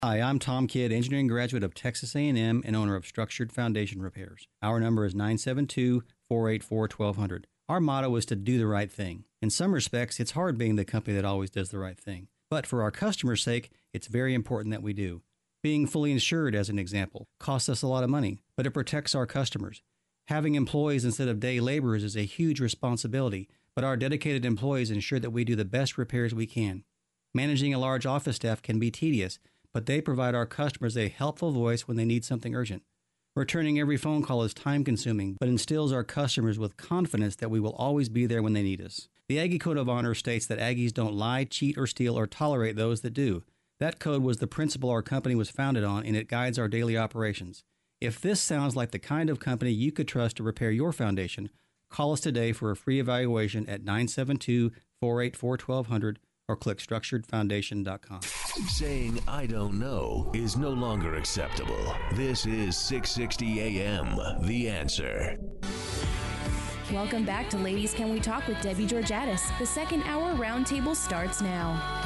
Hi, I'm Tom Kidd, engineering graduate of Texas A&M and owner of Structured Foundation Repairs. Our number is 972-484-1200. Our motto is to do the right thing. In some respects, it's hard being the company that always does the right thing. But for our customers' sake, it's very important that we do. Being fully insured, as an example, costs us a lot of money, but it protects our customers. Having employees instead of day laborers is a huge responsibility, but our dedicated employees ensure that we do the best repairs we can. Managing a large office staff can be tedious, but they provide our customers a helpful voice when they need something urgent. Returning every phone call is time-consuming, but instills our customers with confidence that we will always be there when they need us. The Aggie Code of Honor states that Aggies don't lie, cheat, or steal, or tolerate those that do. That code was the principle our company was founded on, and it guides our daily operations. If this sounds like the kind of company you could trust to repair your foundation, call us today for a free evaluation at 972-484-1200 or click structuredfoundation.com. Saying I don't know is no longer acceptable. This is 660 AM, The Answer. Welcome back to Ladies Can We Talk with Debbie Georgatos. The second hour roundtable starts now.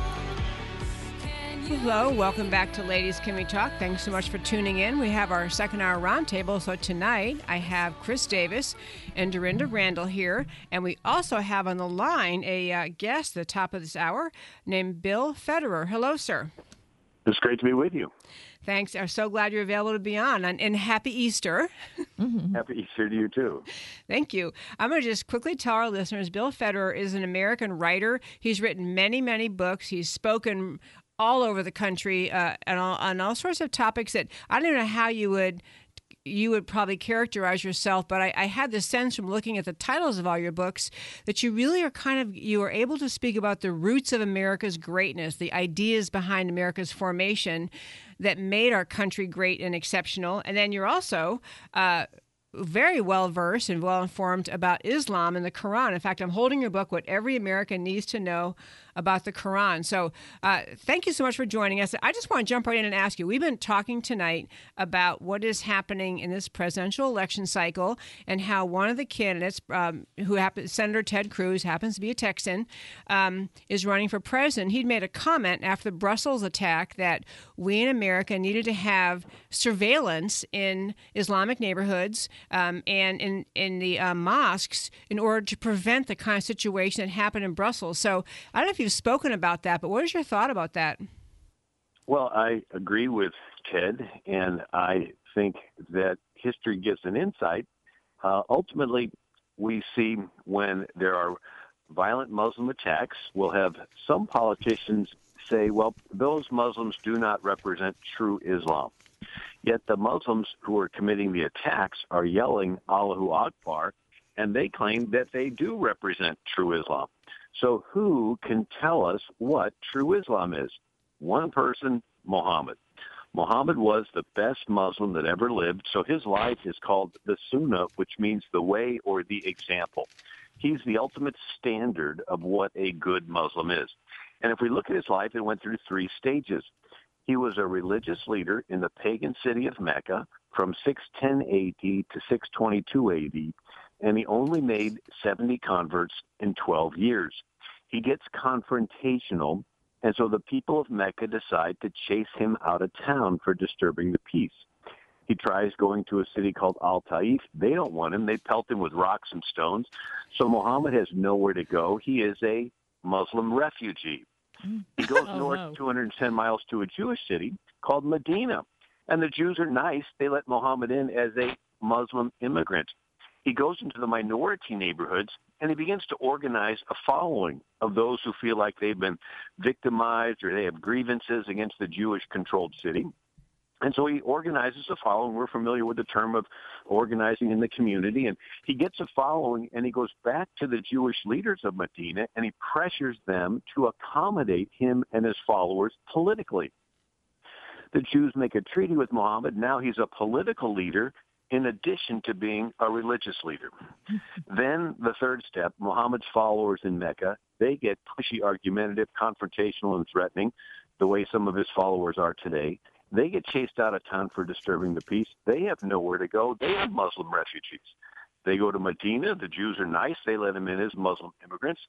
Hello, welcome back to Ladies Can We Talk. Thanks so much for tuning in. We have our second hour roundtable. So tonight I have Chris Davis and Dorinda Randall here, and we also have on the line a guest at the top of this hour named Bill Federer. Hello, sir. It's great to be with you. Thanks. I'm so glad you're available to be on. And happy Easter. Happy Easter to you, too. Thank you. I'm going to just quickly tell our listeners, Bill Federer is an American writer. He's written many, many books. He's spoken all over the country on all sorts of topics that I don't know how you would probably characterize yourself, but I had the sense from looking at the titles of all your books that you really are you are able to speak about the roots of America's greatness, the ideas behind America's formation that made our country great and exceptional. And then you're also very well-versed and well-informed about Islam and the Quran. In fact, I'm holding your book, What Every American Needs to Know About the Quran. So thank you so much for joining us. I just want to jump right in and ask you, we've been talking tonight about what is happening in this presidential election cycle and how one of the candidates, Senator Ted Cruz, happens to be a Texan, is running for president. He'd made a comment after the Brussels attack that we in America needed to have surveillance in Islamic neighborhoods and in the mosques in order to prevent the kind of situation that happened in Brussels. So I don't know if you've spoken about that, but what is your thought about that? Well, I agree with Ted, and I think that history gives an insight. Ultimately, we see when there are violent Muslim attacks, we'll have some politicians say, well, those Muslims do not represent true Islam. Yet the Muslims who are committing the attacks are yelling Allahu Akbar, and they claim that they do represent true Islam. So who can tell us what true Islam is? One person, Muhammad. Muhammad was the best Muslim that ever lived, so his life is called the Sunnah, which means the way or the example. He's the ultimate standard of what a good Muslim is. And if we look at his life, it went through three stages. He was a religious leader in the pagan city of Mecca from 610 AD to 622 AD, and he only made 70 converts in 12 years. He gets confrontational, and so the people of Mecca decide to chase him out of town for disturbing the peace. He tries going to a city called Al-Taif. They don't want him. They pelt him with rocks and stones. So Muhammad has nowhere to go. He is a Muslim refugee. He goes north 210 miles to a Jewish city called Medina. And the Jews are nice. They let Muhammad in as a Muslim immigrant. He goes into the minority neighborhoods, and he begins to organize a following of those who feel like they've been victimized or they have grievances against the Jewish-controlled city. And so he organizes a following. We're familiar with the term of organizing in the community. And he gets a following, and he goes back to the Jewish leaders of Medina, and he pressures them to accommodate him and his followers politically. The Jews make a treaty with Muhammad. Now he's a political leader in addition to being a religious leader. Then the third step, Muhammad's followers in Mecca, they get pushy, argumentative, confrontational, and threatening, the way some of his followers are today. They get chased out of town for disturbing the peace. They have nowhere to go. They are Muslim refugees. They go to Medina. The Jews are nice. They let them in as Muslim immigrants.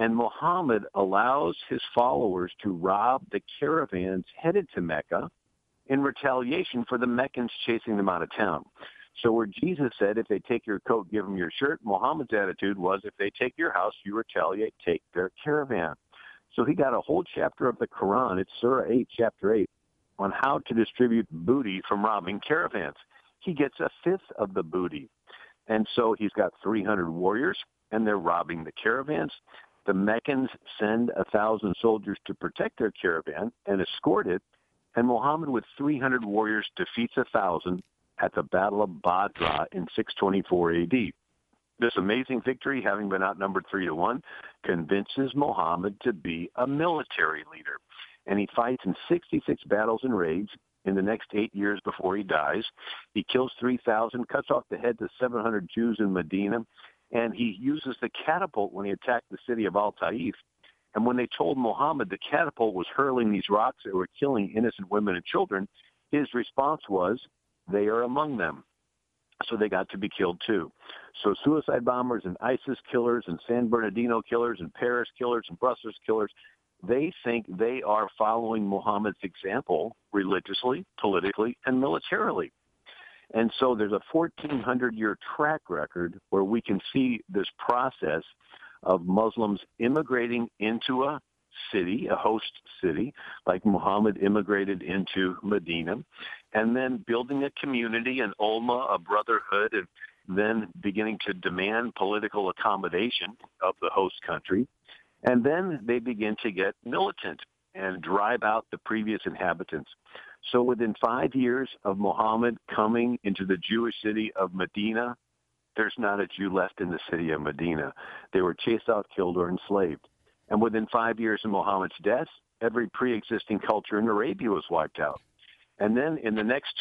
And Muhammad allows his followers to rob the caravans headed to Mecca in retaliation for the Meccans chasing them out of town. So where Jesus said, if they take your coat, give them your shirt, Muhammad's attitude was, if they take your house, you retaliate, take their caravan. So he got a whole chapter of the Quran, it's Surah 8, chapter 8, on how to distribute booty from robbing caravans. He gets a fifth of the booty. And so he's got 300 warriors, and they're robbing the caravans. The Meccans send 1,000 soldiers to protect their caravan and escort it. And Muhammad, with 300 warriors, defeats 1,000 at the Battle of Badr in 624 A.D. This amazing victory, having been outnumbered 3-1, convinces Muhammad to be a military leader. And he fights in 66 battles and raids in the next 8 years before he dies. He kills 3,000, cuts off the heads of 700 Jews in Medina, and he uses the catapult when he attacked the city of Al-Taif. And when they told Muhammad the catapult was hurling these rocks that were killing innocent women and children, his response was, they are among them. So they got to be killed too. So suicide bombers and ISIS killers and San Bernardino killers and Paris killers and Brussels killers, they think they are following Muhammad's example religiously, politically, and militarily. And so there's a 1,400-year track record where we can see this process of Muslims immigrating into a city, a host city, like Muhammad immigrated into Medina, and then building a community, an ulma, a brotherhood, and then beginning to demand political accommodation of the host country. And then they begin to get militant and drive out the previous inhabitants. So within 5 years of Muhammad coming into the Jewish city of Medina, there's not a Jew left in the city of Medina. They were chased out, killed, or enslaved. And within 5 years of Muhammad's death, every pre-existing culture in Arabia was wiped out. And then in the next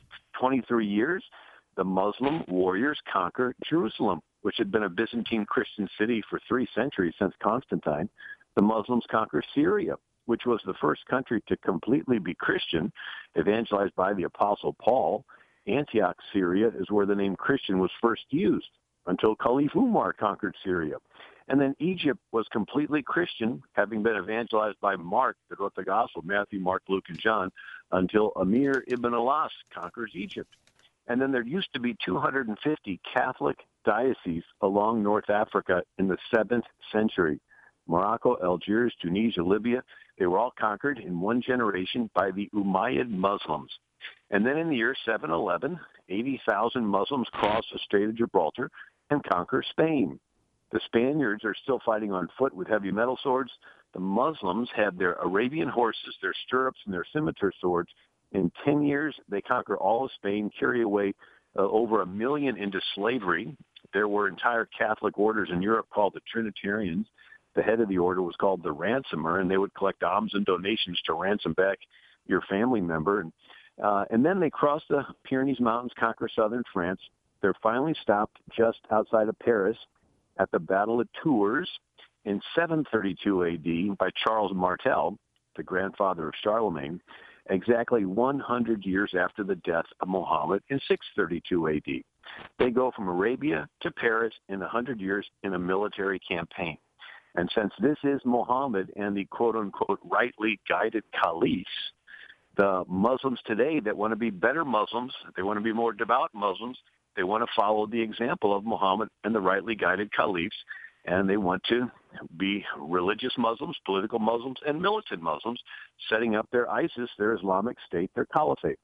23 years, the Muslim warriors conquer Jerusalem, which had been a Byzantine Christian city for 3 centuries since Constantine. The Muslims conquer Syria, which was the first country to completely be Christian, evangelized by the Apostle Paul. Antioch, Syria, is where the name Christian was first used until Caliph Umar conquered Syria. And then Egypt was completely Christian, having been evangelized by Mark, that wrote the Gospel, Matthew, Mark, Luke, and John, until Amir ibn al-As conquers Egypt. And then there used to be 250 Catholic dioceses along North Africa in the 7th century. Morocco, Algiers, Tunisia, Libya, they were all conquered in one generation by the Umayyad Muslims. And then in the year 711, 80,000 Muslims cross the Strait of Gibraltar and conquer Spain. The Spaniards are still fighting on foot with heavy metal swords. The Muslims have their Arabian horses, their stirrups, and their scimitar swords. In 10 years, they conquer all of Spain, carry away over 1 million into slavery. There were entire Catholic orders in Europe called the Trinitarians. The head of the order was called the ransomer, and they would collect alms and donations to ransom back your family member. And then they cross the Pyrenees Mountains, conquer southern France. They're finally stopped just outside of Paris at the Battle of Tours in 732 A.D. by Charles Martel, the grandfather of Charlemagne, exactly 100 years after the death of Muhammad in 632 A.D. They go from Arabia to Paris in 100 years in a military campaign. And since this is Muhammad and the quote-unquote rightly guided caliphs, the Muslims today that want to be better Muslims, they want to be more devout Muslims, they want to follow the example of Muhammad and the rightly guided caliphs, and they want to be religious Muslims, political Muslims, and militant Muslims, setting up their ISIS, their Islamic State, their caliphate.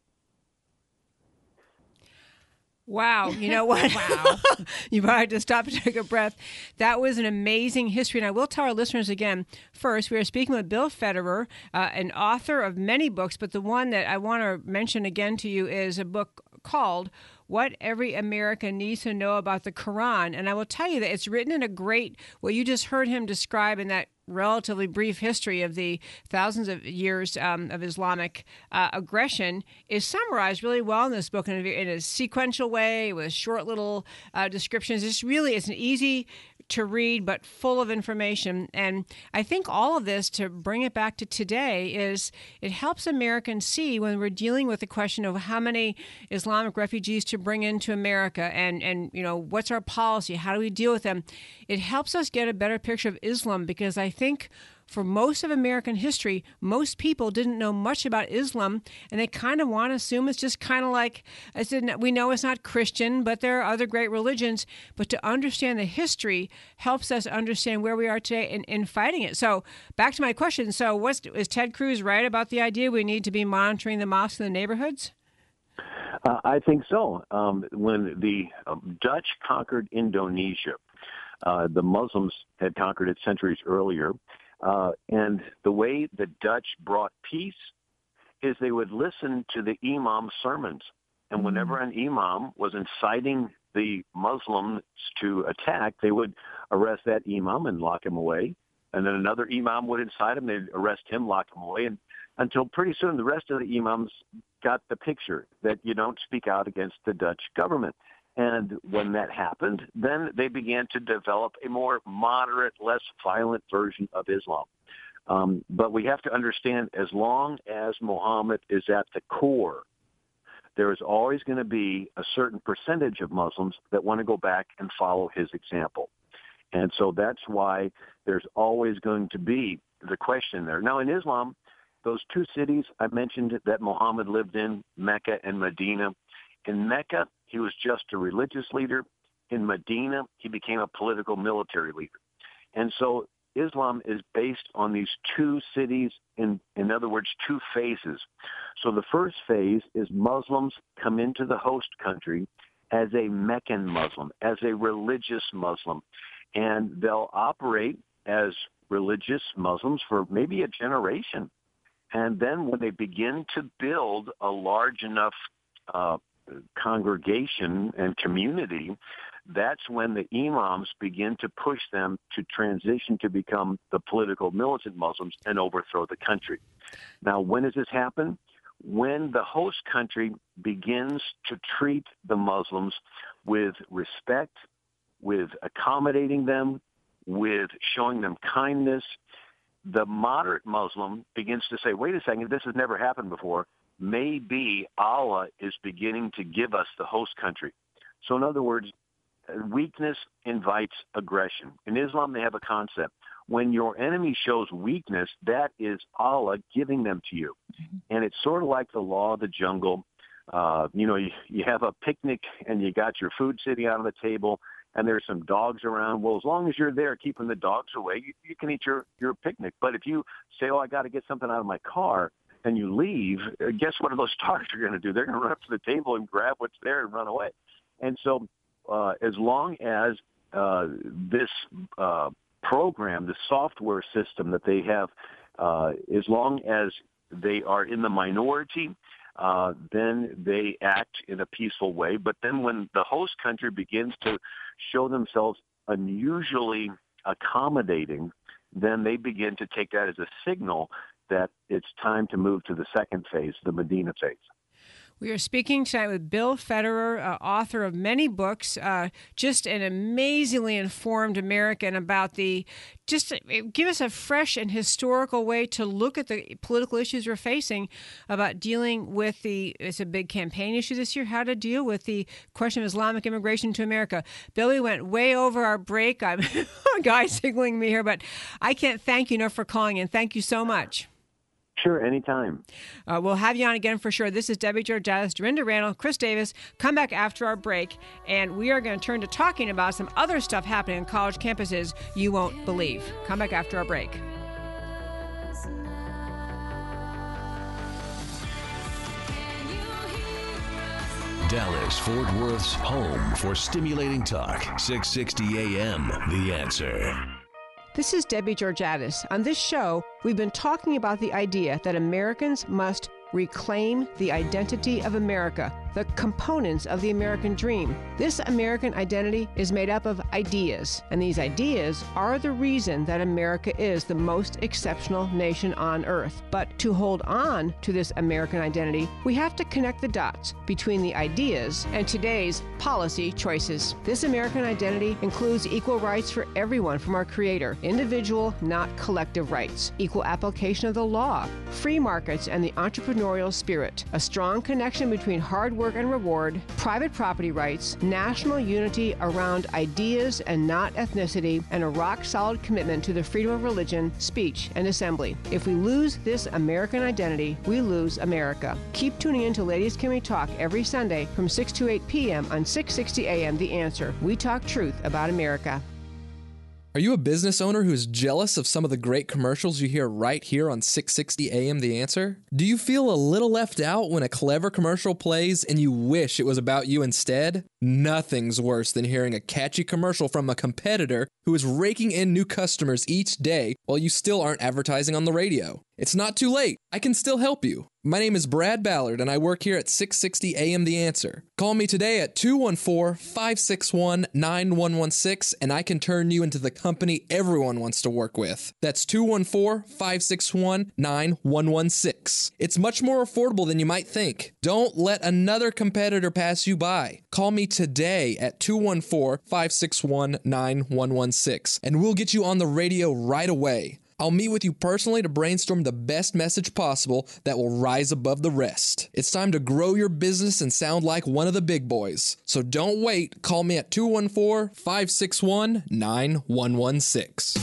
Wow. You know what? Wow. You might have to stop and take a breath. That was an amazing history. And I will tell our listeners again, first, we are speaking with Bill Federer, an author of many books, but the one that I want to mention again to you is a book called What Every American Needs to Know About the Quran. And I will tell you that it's written in a great, what you just heard him describe in that relatively brief history of the thousands of years of Islamic aggression is summarized really well in this book in a sequential way with short little descriptions. It's an easy to read, but full of information. And I think all of this, to bring it back to today, is it helps Americans see when we're dealing with the question of how many Islamic refugees to bring into America and what's our policy? How do we deal with them? It helps us get a better picture of Islam, because I think for most of American history, most people didn't know much about Islam, and they kind of want to assume it's just kind of like, I said, we know it's not Christian, but there are other great religions. But to understand the history helps us understand where we are today in fighting it. So back to my question. So is Ted Cruz right about the idea we need to be monitoring the mosques in the neighborhoods? I think so. When the Dutch conquered Indonesia, the Muslims had conquered it centuries earlier. And the way the Dutch brought peace is they would listen to the imam's sermons. And whenever an imam was inciting the Muslims to attack, they would arrest that imam and lock him away. And then another imam would incite him, they'd arrest him, lock him away. And until pretty soon the rest of the imams got the picture that you don't speak out against the Dutch government. And when that happened, then they began to develop a more moderate, less violent version of Islam. But we have to understand, as long as Muhammad is at the core, there is always going to be a certain percentage of Muslims that want to go back and follow his example. And so that's why there's always going to be the question there. Now, in Islam, those two cities I mentioned that Muhammad lived in, Mecca and Medina. In Mecca, he was just a religious leader. In Medina, he became a political military leader. And so Islam is based on these two cities, in other words, two phases. So the first phase is Muslims come into the host country as a Meccan Muslim, as a religious Muslim. And they'll operate as religious Muslims for maybe a generation. And then when they begin to build a large enough congregation and community, that's when the imams begin to push them to transition to become the political militant Muslims and overthrow the country. Now, when does this happen? When the host country begins to treat the Muslims with respect, with accommodating them, with showing them kindness, the moderate Muslim begins to say, wait a second, this has never happened before. Maybe Allah is beginning to give us the host country. So in other words, weakness invites aggression. In Islam, they have a concept. When your enemy shows weakness, that is Allah giving them to you. And it's sort of like the law of the jungle. You have a picnic and you got your food sitting out on the table and there's some dogs around. Well, as long as you're there keeping the dogs away, you can eat your picnic. But if you say, I got to get something out of my car, and you leave, guess what those dogs are going to do? They're going to run up to the table and grab what's there and run away. And so as long as this program, the software system that they have, as long as they are in the minority, then they act in a peaceful way. But then when the host country begins to show themselves unusually accommodating, then they begin to take that as a signal that it's time to move to the second phase, the Medina phase. We are speaking tonight with Bill Federer, author of many books, just an amazingly informed American about give us a fresh and historical way to look at the political issues we're facing, about dealing with it's a big campaign issue this year, how to deal with the question of Islamic immigration to America. Bill, we went way over our break. I'm a guy signaling me here, but I can't thank you enough for calling in. Thank you so much. Sure, anytime. We'll have you on again for sure. This is Debbie Georgatos, Dorinda Randall, Chris Davis. Come back after our break, and we are going to turn to talking about some other stuff happening on college campuses you won't believe. Come back after our break. Dallas, Fort Worth's home for stimulating talk. 660 AM, The Answer. This is Debbie Georgatos. On this show, we've been talking about the idea that Americans must reclaim the identity of America the components of the American dream. This American identity is made up of ideas, and these ideas are the reason that America is the most exceptional nation on earth. But to hold on to this American identity, we have to connect the dots between the ideas and today's policy choices. This American identity includes equal rights for everyone from our Creator, individual, not collective rights, equal application of the law, free markets and the entrepreneurial spirit, a strong connection between hard work and reward, private property rights, national unity around ideas and not ethnicity, and a rock-solid commitment to the freedom of religion, speech, and assembly. If we lose this American identity, we lose America. Keep tuning in to Ladies Can We Talk every Sunday from 6 to 8 p.m. on 660 AM The Answer. We talk truth about America. Are you a business owner who's jealous of some of the great commercials you hear right here on 660 AM The Answer? Do you feel a little left out when a clever commercial plays and you wish it was about you instead? Nothing's worse than hearing a catchy commercial from a competitor who is raking in new customers each day while you still aren't advertising on the radio. It's not too late. I can still help you. My name is Brad Ballard, and I work here at 660 AM The Answer. Call me today at 214-561-9116, and I can turn you into the company everyone wants to work with. That's 214-561-9116. It's much more affordable than you might think. Don't let another competitor pass you by. Call me today at 214-561-9116, and we'll get you on the radio right away. I'll meet with you personally to brainstorm the best message possible that will rise above the rest. It's time to grow your business and sound like one of the big boys. So don't wait. Call me at 214-561-9116.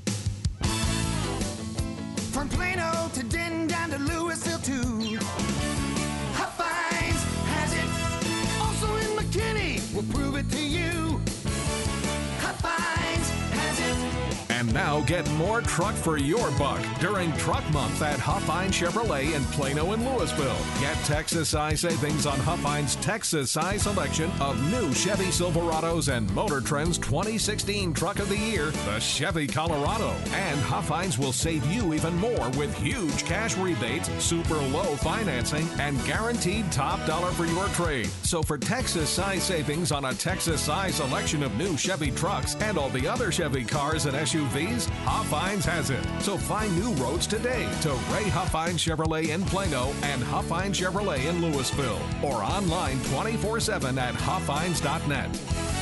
From Plano to Denton down to Louisville too. Hot Finds has it. Also in McKinney, we'll prove it to you. Hot Finds has it. And now get more truck for your buck during Truck Month at Huffine Chevrolet in Plano and Louisville. Get Texas-size savings on Huffine's Texas-size selection of new Chevy Silverados and Motor Trend's 2016 Truck of the Year, the Chevy Colorado. And Huffine's will save you even more with huge cash rebates, super low financing, and guaranteed top dollar for your trade. So for Texas-size savings on a Texas-size selection of new Chevy trucks and all the other Chevy cars and SUVs, Huffines has it. So find new roads today to Ray Huffine Chevrolet in Plano and Huffine Chevrolet in Louisville, or online 24/7 at huffines.net.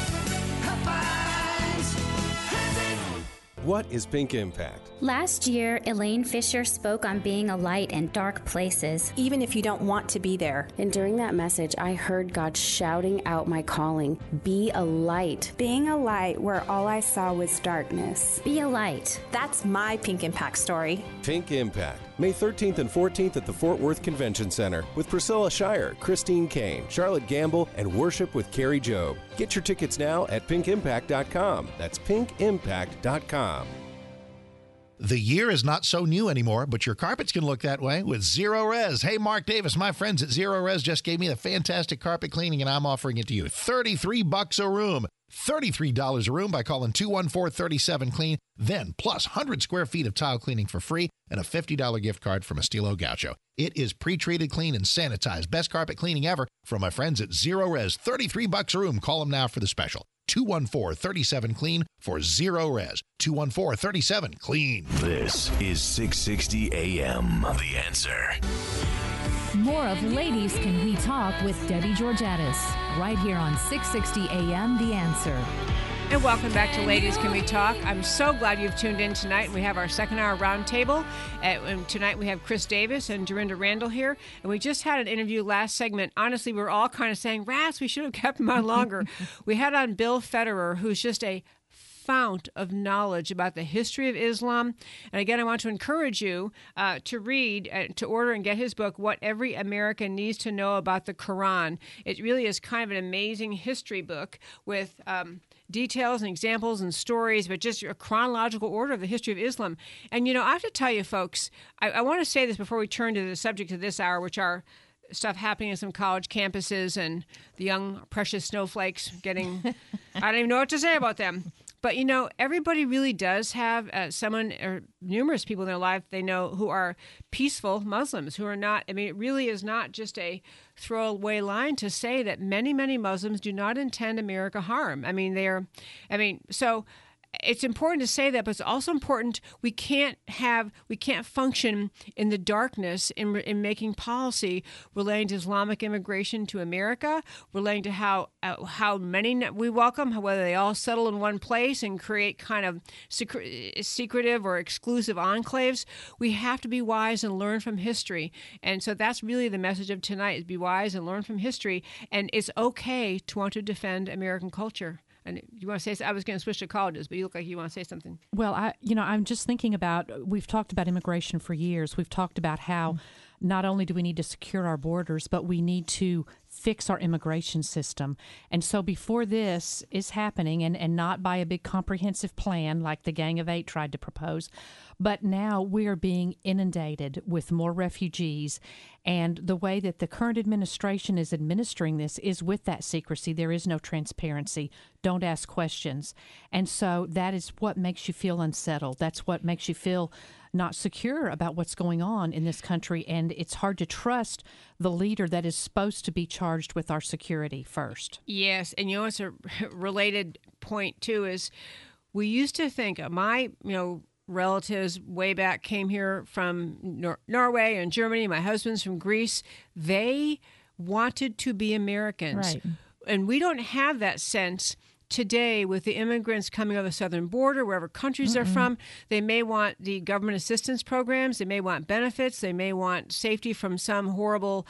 Huffines has it. What is Pink Impact? Last year, Elaine Fisher spoke on being a light in dark places. Even if you don't want to be there. And during that message, I heard God shouting out my calling, be a light. Being a light where all I saw was darkness. Be a light. That's my Pink Impact story. Pink Impact, May 13th and 14th at the Fort Worth Convention Center with Priscilla Shire, Christine Kane, Charlotte Gamble, and Worship with Carrie Job. Get your tickets now at pinkimpact.com. That's pinkimpact.com. The year is not so new anymore, but your carpets can look that way with Zero Res. Hey, Mark Davis, my friends at Zero Res just gave me a fantastic carpet cleaning, and I'm offering it to you. $33 a room. $33 a room by calling 214-37-CLEAN. Then, plus 100 square feet of tile cleaning for free and a $50 gift card from Estilo Gaucho. It is pre-treated, clean, and sanitized. Best carpet cleaning ever from my friends at Zero Res. $33 a room. Call them now for the special. 214-37-CLEAN for Zero Res. 214-37-CLEAN. This is 660 AM. The Answer. More of Ladies Can We Talk with Debbie Georgatos, right here on 660 AM The Answer. And welcome back to Ladies Can We Talk. I'm so glad you've tuned in tonight. We have our second hour roundtable. And tonight we have Chris Davis and Dorinda Randall here. And we just had an interview last segment. Honestly, we were all kind of saying, Ras, we should have kept him on longer. We had on Bill Federer, who's just a fount of knowledge about the history of Islam. And again, I want to encourage you to read, to order and get his book, What Every American Needs to Know About the Quran. It really is kind of an amazing history book with details and examples and stories, but just a chronological order of the history of Islam. And, you know, I have to tell you, folks, I want to say this before we turn to the subject of this hour, which are stuff happening in some college campuses and the young, precious snowflakes getting, I don't even know what to say about them. But, everybody really does have someone or numerous people in their life they know who are peaceful Muslims, who are not. I mean, it really is not just a throwaway line to say that many, many Muslims do not intend America harm. So it's important to say that, but it's also important we can't function in the darkness in making policy relating to Islamic immigration to America, relating to how many we welcome, whether they all settle in one place and create kind of secretive or exclusive enclaves. We have to be wise and learn from history. And so that's really the message of tonight, is be wise and learn from history. And it's okay to want to defend American culture. And you want to say? I was going to switch to colleges, but you look like you want to say something. Well, I'm just thinking about. We've talked about immigration for years. We've talked about how not only do we need to secure our borders, but we need to fix our immigration system. And so before this is happening, and not by a big comprehensive plan like the Gang of Eight tried to propose, but now we are being inundated with more refugees. And the way that the current administration is administering this is with that secrecy. There is no transparency. Don't ask questions. And so that is what makes you feel unsettled. That's what makes you feel not secure about what's going on in this country. And it's hard to trust the leader that is supposed to be charged with our security first. Yes. And it's a related point, too, is we used to think my, relatives way back came here from Norway and Germany. My husband's from Greece. They wanted to be Americans. Right. And we don't have that sense today with the immigrants coming over the southern border, wherever countries they're from. They may want the government assistance programs. They may want benefits. They may want safety from some horrible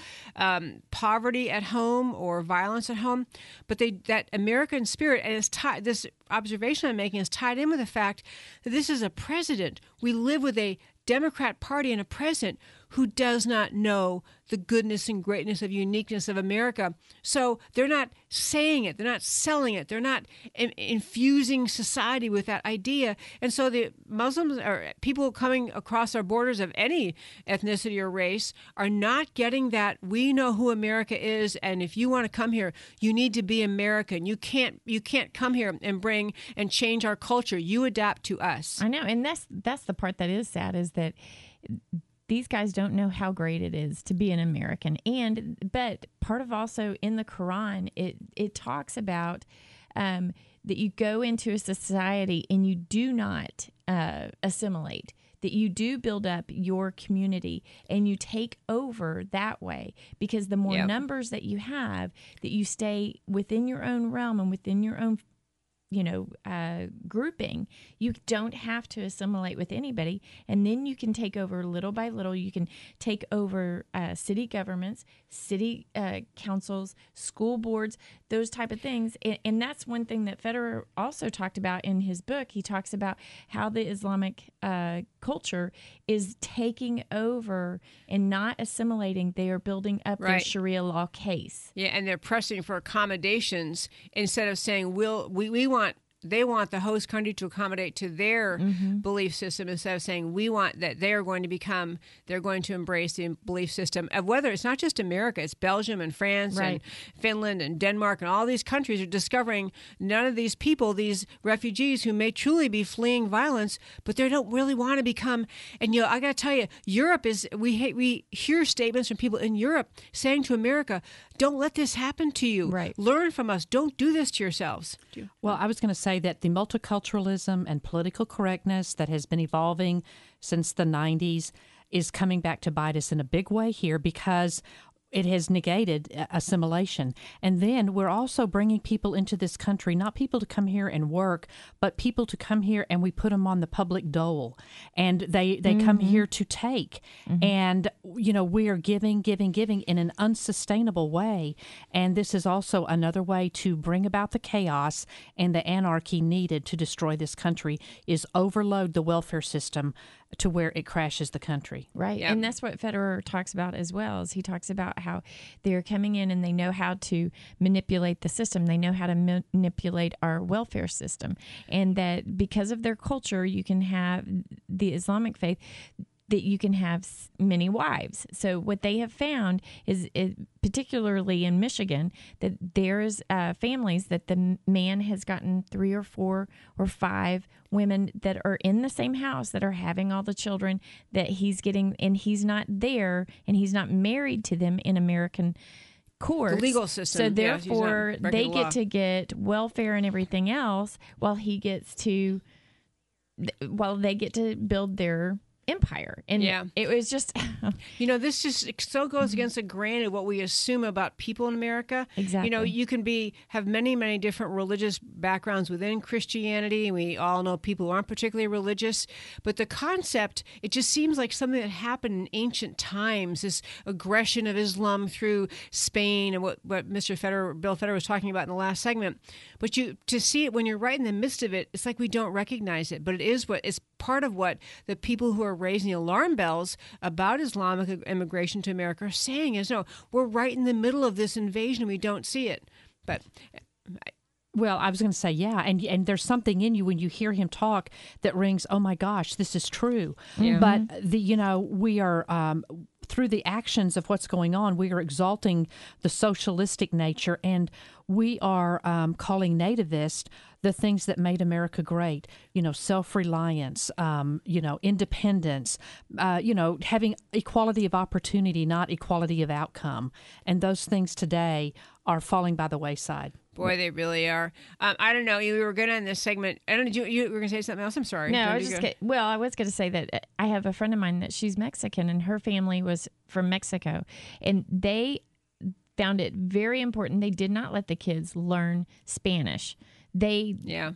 poverty at home or violence at home. But that American spirit, and it's tied, this observation I'm making is tied in with the fact that this is a president. We live with a Democrat Party and a president who does not know the goodness and greatness of uniqueness of America. So they're not saying it. They're not selling it. They're not infusing society with that idea. And so the Muslims or people coming across our borders of any ethnicity or race are not getting that we know who America is, and if you want to come here, you need to be American. You can't come here and bring and change our culture. You adapt to us. I know, and that's the part that is sad, is that these guys don't know how great it is to be an American. But part of also in the Quran, it talks about that you go into a society and you do not assimilate, that you do build up your community and you take over that way, because the more numbers that you have, that you stay within your own realm and within your own grouping, you don't have to assimilate with anybody. And then you can take over little by little. You can take over city governments, city councils, school boards, those type of things. And that's one thing that Federer also talked about in his book. He talks about how the Islamic culture is taking over and not assimilating. They are building up their Sharia law case. Yeah, and they're pressing for accommodations instead of saying they want the host country to accommodate to their belief system, instead of saying we want that they're going to embrace the belief system of whether it's not just America, it's Belgium and France and Finland and Denmark, and all these countries are discovering none of these people, these refugees who may truly be fleeing violence, but they don't really want to become. And I got to tell you, Europe is, we hear statements from people in Europe saying to America, don't let this happen to you. Learn from us. Don't do this to yourselves. Well, I was going to say that the multiculturalism and political correctness that has been evolving since the 90s is coming back to bite us in a big way here, because it has negated assimilation. And then we're also bringing people into this country, not people to come here and work, but people to come here and we put them on the public dole. And they come here to take. And, we are giving in an unsustainable way. And this is also another way to bring about the chaos and the anarchy needed to destroy this country, is overload the welfare system to where it crashes the country. Right. Yep. And that's what Federer talks about as well, is he talks about how they're coming in and they know how to manipulate the system. They know how to manipulate our welfare system. And that because of their culture, you can have the Islamic faith. that you can have many wives. So what they have found is particularly in Michigan, that there's families that the man has gotten 3 or 4 or 5 women that are in the same house that are having all the children that he's getting, and he's not there, and he's not married to them in American courts. The legal system. So therefore, they get to get welfare and everything else while they get to build their empire. And it was just this just so goes against the grain of what we assume about people in America. Exactly. You can have many different religious backgrounds within Christianity. We all know people who aren't particularly religious, but the concept, it just seems like something that happened in ancient times, this aggression of Islam through Spain, and what Bill Federer was talking about in the last segment. But to see it when you're right in the midst of it, it's like we don't recognize it, but it's part of what the people who are raising the alarm bells about Islamic immigration to America are saying is, no, we're right in the middle of this invasion and we don't see it. But well, I was going to say, yeah, and there's something in you when you hear him talk that rings, oh my gosh, this is true. Yeah. But we are through the actions of what's going on, we are exalting the socialistic nature, and we are calling nativist the things that made America great. Self-reliance, independence, having equality of opportunity, not equality of outcome. And those things today are falling by the wayside. Boy, they really are. I don't know. You were going to end this segment. I don't know. You were going to say something else? I'm sorry. No, I was going to say that I have a friend of mine that she's Mexican, and her family was from Mexico, and they found it very important. They did not let the kids learn Spanish. They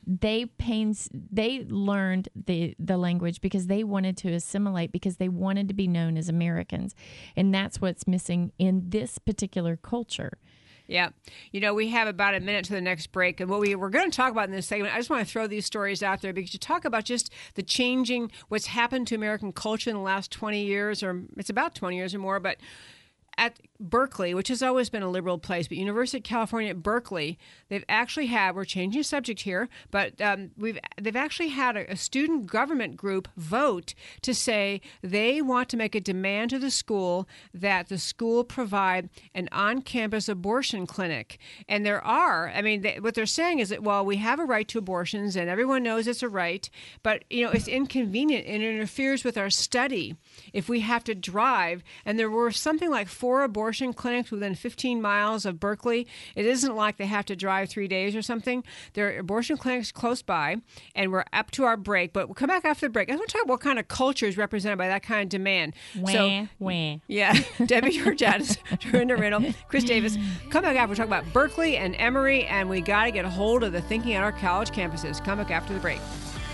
learned the language because they wanted to assimilate, because they wanted to be known as Americans, and that's what's missing in this particular culture. Yeah. We have about a minute to the next break. And what we're going to talk about in this segment, I just want to throw these stories out there because you talk about just the changing, what's happened to American culture in the last 20 years, or it's about 20 years or more. But at Berkeley, which has always been a liberal place, but University of California at Berkeley, they've actually had, we're changing the subject here, but they've actually had a student government group vote to say they want to make a demand to the school that the school provide an on-campus abortion clinic. And what they're saying is that, well, we have a right to abortions and everyone knows it's a right, but, it's inconvenient and it interferes with our study if we have to drive. And there were something like 4 abortion clinics within 15 miles of Berkeley. It isn't like they have to drive 3 days or something. There are abortion clinics close by, and we're up to our break, but we'll come back after the break. I want to talk about what kind of culture is represented by that kind of demand. Wah. Yeah, Debbie Georgatos, Dorinda Randall, Chris Davis. Come back after. We'll talk about Berkeley and Emory, and we got to get a hold of the thinking at our college campuses. Come back after the break.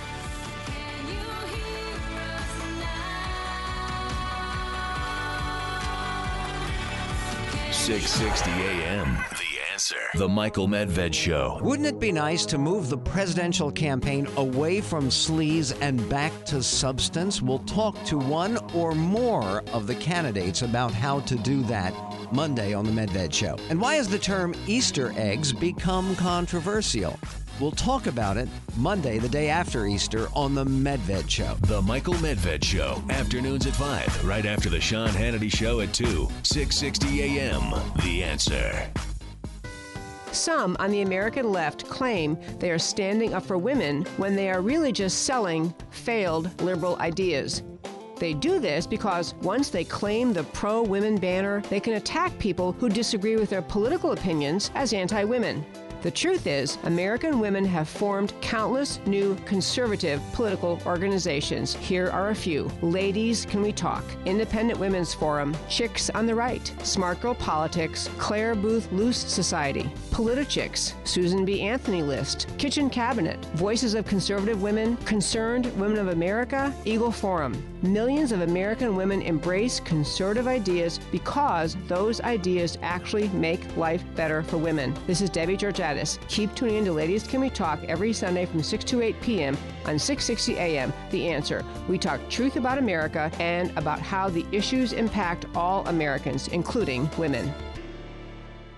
660 AM. The Answer. The Michael Medved Show. Wouldn't it be nice to move the presidential campaign away from sleaze and back to substance? We'll talk to one or more of the candidates about how to do that Monday on the Medved Show. And why has the term Easter eggs become controversial? We'll talk about it Monday, the day after Easter, on the Medved Show. The Michael Medved Show, afternoons at 5, right after the Sean Hannity Show at 2, 660 AM. The Answer. Some on the American left claim they are standing up for women when they are really just selling failed liberal ideas. They do this because once they claim the pro-women banner, they can attack people who disagree with their political opinions as anti-women. The truth is, American women have formed countless new conservative political organizations. Here are a few. Ladies, Can We Talk? Independent Women's Forum, Chicks on the Right, Smart Girl Politics, Claire Booth Luce Society, Politichicks, Susan B. Anthony List, Kitchen Cabinet, Voices of Conservative Women, Concerned Women of America, Eagle Forum. Millions of American women embrace conservative ideas because those ideas actually make life better for women. This is Debbie Georgatos. Keep tuning in to Ladies Can We Talk every Sunday from 6 to 8 p.m. on 660 AM. The Answer. We talk truth about America and about how the issues impact all Americans, including women.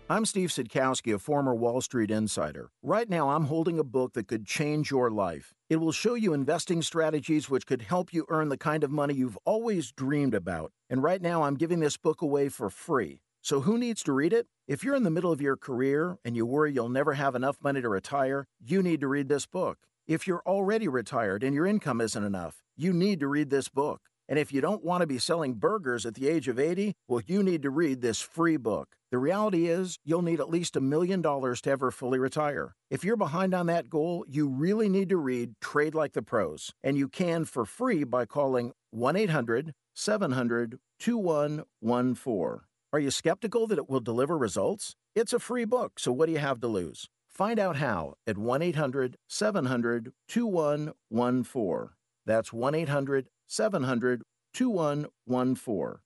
I'm Steve Sidkowski, a former Wall Street insider. Right now, I'm holding a book that could change your life. It will show you investing strategies which could help you earn the kind of money you've always dreamed about. And right now, I'm giving this book away for free. So who needs to read it? If you're in the middle of your career and you worry you'll never have enough money to retire, you need to read this book. If you're already retired and your income isn't enough, you need to read this book. And if you don't want to be selling burgers at the age of 80, well, you need to read this free book. The reality is, you'll need at least $1 million to ever fully retire. If you're behind on that goal, you really need to read Trade Like the Pros. And you can for free by calling 1-800-700-2114. Are you skeptical that it will deliver results? It's a free book, so what do you have to lose? Find out how at 1-800-700-2114. That's 1-800-700-2114.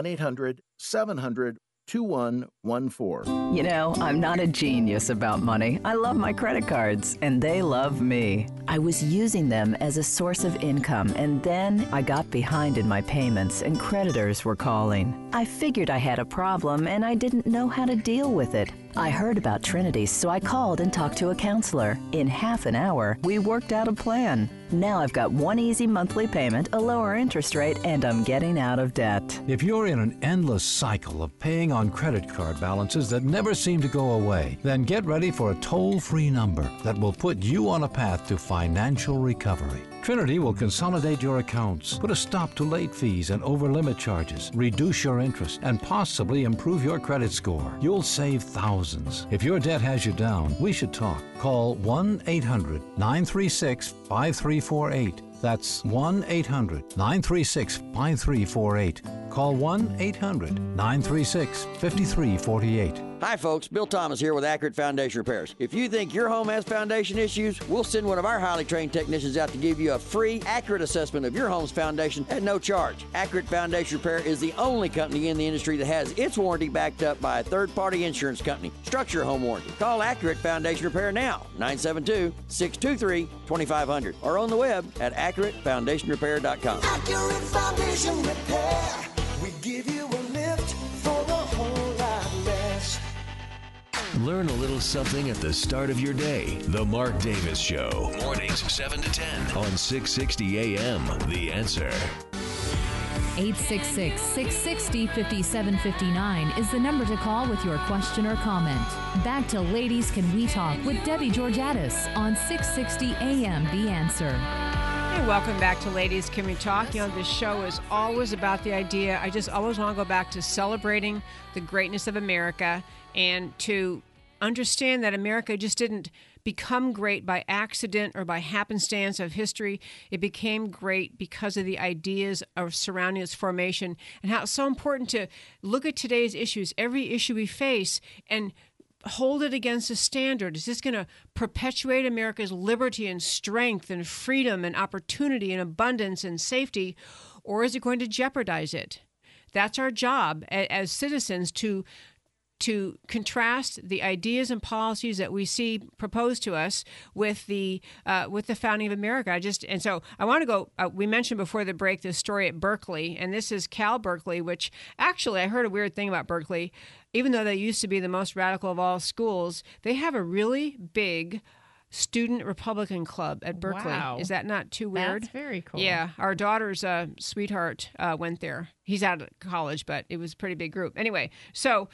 1-800-700-2114. You know, I'm not a genius about money. I love my credit cards, and they love me. I was using them as a source of income, and then I got behind in my payments, and creditors were calling. I figured I had a problem, and I didn't know how to deal with it. I heard about Trinity, so I called and talked to a counselor. In half an hour, we worked out a plan. Now I've got one easy monthly payment, a lower interest rate, and I'm getting out of debt. If you're in an endless cycle of paying on credit card balances that never seem to go away, then get ready for a toll-free number that will put you on a path to financial recovery. Trinity will consolidate your accounts, put a stop to late fees and over-limit charges, reduce your interest, and possibly improve your credit score. You'll save thousands. If your debt has you down, we should talk. Call 1-800-936-5348. That's 1-800-936-5348. Call 1-800-936-5348. Hi, folks. Bill Thomas here with Accurate Foundation Repairs. If you think your home has foundation issues, we'll send one of our highly trained technicians out to give you a free, accurate assessment of your home's foundation at no charge. Accurate Foundation Repair is the only company in the industry that has its warranty backed up by a third-party insurance company. Structure home warranty. Call Accurate Foundation Repair now, 972-623-2500, or on the web at AccurateFoundationRepair.com. Accurate Foundation Repair. We give you a lift for a whole lot less. Learn a little something at the start of your day. The Mark Davis Show. Mornings 7 to 10 on 660 AM. The Answer. 866-660-5759 is the number to call with your question or comment. Back to Ladies Can We Talk with Debbie Georgatos on 660 AM The Answer. Hey, welcome back to Ladies Can We Talk. You know, this show is always about the idea. I just always want to go back to celebrating the greatness of America and to understand that America just didn't become great by accident or by happenstance of history. It became great because of the ideas of surrounding its formation, and how it's so important to look at today's issues, every issue we face, and hold it against a standard. Is this going to perpetuate America's liberty and strength and freedom and opportunity and abundance and safety, or is it going to jeopardize it? That's our job as citizens, to contrast the ideas and policies that we see proposed to us with the founding of America. So I want to go. We mentioned before the break this story at Berkeley, and this is Cal Berkeley, which actually I heard a weird thing about Berkeley. Even though they used to be the most radical of all schools, they have a really big student Republican club at Berkeley. Wow. Is that not too weird? That's very cool. Yeah. Our daughter's sweetheart went there. He's out of college, but it was a pretty big group. Anyway, so,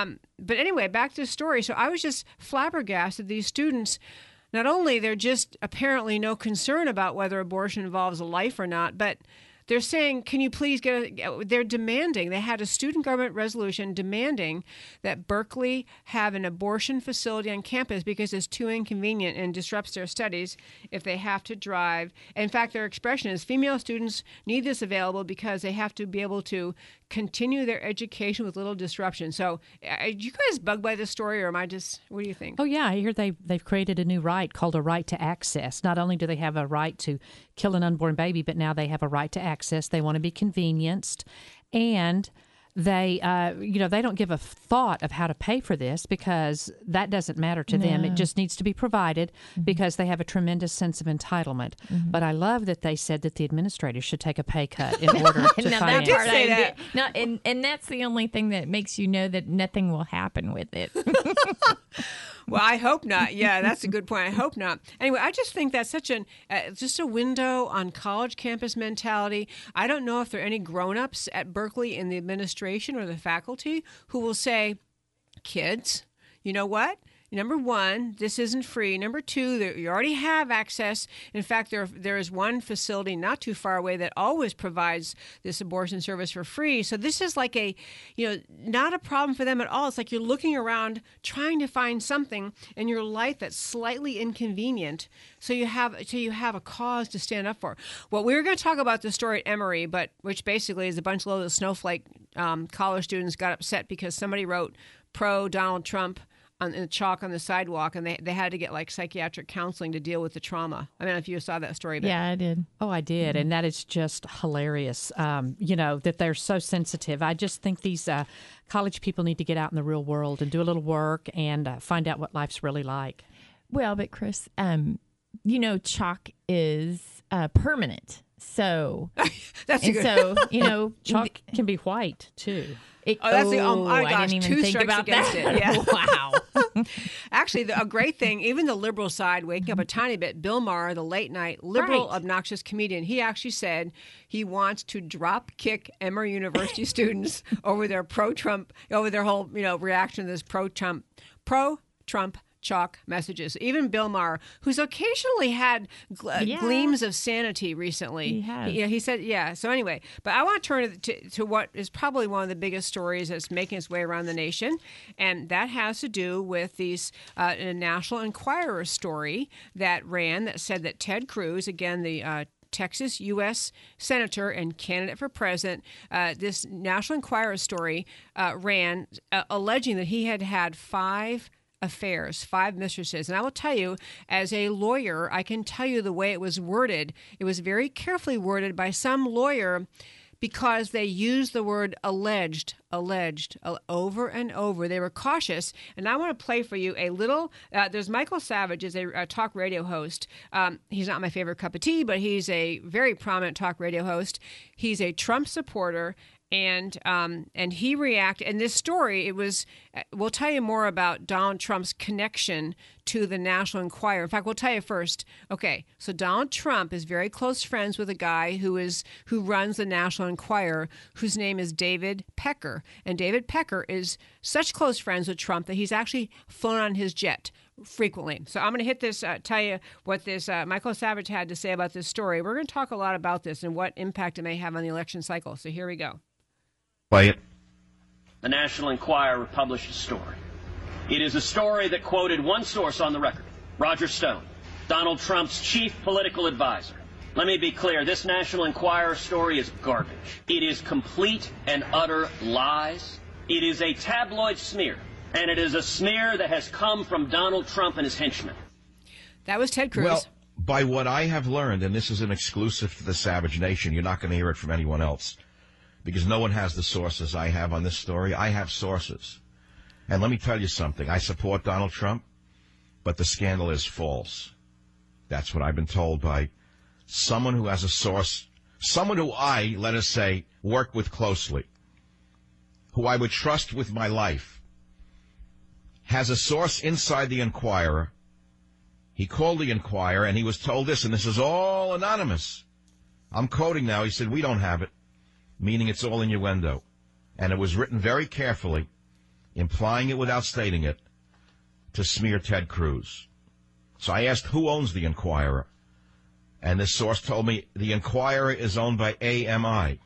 back to the story. So I was just flabbergasted. These students, not only they're just apparently no concern about whether abortion involves a life or not, but they're saying, can you please they're demanding, they had a student government resolution demanding that Berkeley have an abortion facility on campus because it's too inconvenient and disrupts their studies if they have to drive. In fact, their expression is female students need this available because they have to be able to continue their education with little disruption. So are you guys bugged by this story, or am I just, what do you think? Oh, yeah. I hear they've created a new right called a right to access. Not only do they have a right to kill an unborn baby, but now they have a right to access. They want to be convenienced. And they they don't give a thought of how to pay for this because that doesn't matter to them. It just needs to be provided because they have a tremendous sense of entitlement. But I love that they said that the administrators should take a pay cut in order to finance. And that's the only thing that makes you know that nothing will happen with it. Well, I hope not. Yeah, that's a good point. I hope not. Anyway, I just think that's such just a window on college campus mentality. I don't know if there are any grown-ups at Berkeley in the administration or the faculty who will say, kids, you know what? Number one, this isn't free. Number two, you already have access. In fact, there is one facility not too far away that always provides this abortion service for free. So this is like not a problem for them at all. It's like you're looking around trying to find something in your life that's slightly inconvenient. So you have a cause to stand up for. Well, we were going to talk about the story at Emory, which basically is a bunch of little snowflake college students got upset because somebody wrote pro Donald Trump in chalk on the sidewalk, and they had to get like psychiatric counseling to deal with the trauma. I don't know if you saw that story. But yeah, I did. Oh, I did. And that is just hilarious, that they're so sensitive. I just think these college people need to get out in the real world and do a little work and find out what life's really like. Well, but Chris, chalk is permanent. So that's good. So, chalk can be white too. I didn't even two think about that. It. Yeah. Wow. Actually, a great thing, even the liberal side waking up a tiny bit, Bill Maher, the late night liberal obnoxious comedian, he actually said he wants to drop kick Emory University students over their whole reaction to this pro-Trump chalk messages. Even Bill Maher, who's occasionally had gleams of sanity recently. He has. He said, yeah. So anyway, but I want to turn to what is probably one of the biggest stories that's making its way around the nation, and that has to do with these National Enquirer story that ran that said that Ted Cruz, again, the Texas U.S. Senator and candidate for president, this National Enquirer story ran alleging that he had 5 affairs, 5 mistresses. And I will tell you, as a lawyer, I can tell you the way it was worded. It was very carefully worded by some lawyer because they used the word alleged over and over. They were cautious. And I want to play for you a little. There's Michael Savage, is a talk radio host. He's not my favorite cup of tea, but he's a very prominent talk radio host. He's a Trump supporter. And he reacted. And this story, we'll tell you more about Donald Trump's connection to the National Enquirer. In fact, we'll tell you first. Okay, so Donald Trump is very close friends with a guy who runs the National Enquirer, whose name is David Pecker. And David Pecker is such close friends with Trump that he's actually flown on his jet frequently. So I'm going to hit this, tell you what this Michael Savage had to say about this story. We're going to talk a lot about this and what impact it may have on the election cycle. So here we go. Play it. The National Enquirer published a story. It is a story that quoted one source on the record, Roger Stone, Donald Trump's chief political advisor. Let me be clear, this National Enquirer story is garbage. It is complete and utter lies. It is a tabloid smear, and it is a smear that has come from Donald Trump and his henchmen. That was Ted Cruz. Well, by what I have learned, and this is an exclusive to the Savage Nation, you're not going to hear it from anyone else, because no one has the sources I have on this story. I have sources. And let me tell you something. I support Donald Trump, but the scandal is false. That's what I've been told by someone who has a source, someone who I, let us say, work with closely, who I would trust with my life, has a source inside the Enquirer. He called the Enquirer, and he was told this, and this is all anonymous. I'm quoting now. He said, "We don't have it," meaning it's all innuendo. And it was written very carefully, implying it without stating it, to smear Ted Cruz. So I asked, who owns the Enquirer? And this source told me the Enquirer is owned by AMI.